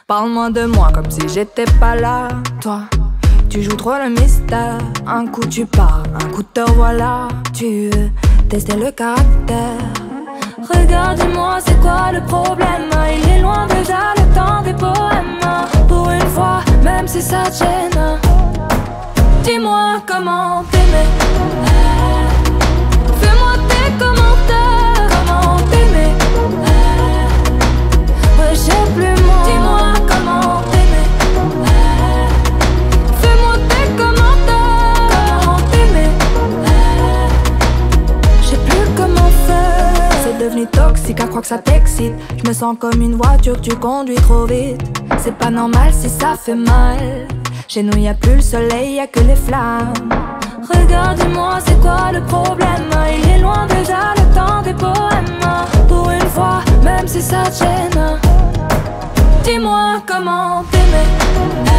Parle-moi de moi comme si j'étais pas là. Toi, tu joues trop le mystère. Un coup tu pars, un coup te revoilà. Tu veux tester le caractère. Regarde-moi, c'est quoi le problème? Il est loin déjà le temps des poèmes. Pour une fois, même si ça te gêne, dis-moi comment t'aimer. Fais-moi tes commentaires. Comment t'aimer? Ouais, j'ai plus moi. Dis-moi comment t'aimer. Fais-moi tes commentaires. Comment t'aimer? J'ai plus comment faire. C'est devenu toxique à croire que ça t'excite. Je me sens comme une voiture que tu conduis trop vite. C'est pas normal si ça fait mal. Chez nous y'a plus le soleil, y'a que les flammes. Regarde-moi, c'est quoi le problème? Il est loin déjà le temps des poèmes. Pour une fois, même si ça te gêne, dis-moi comment t'aimer.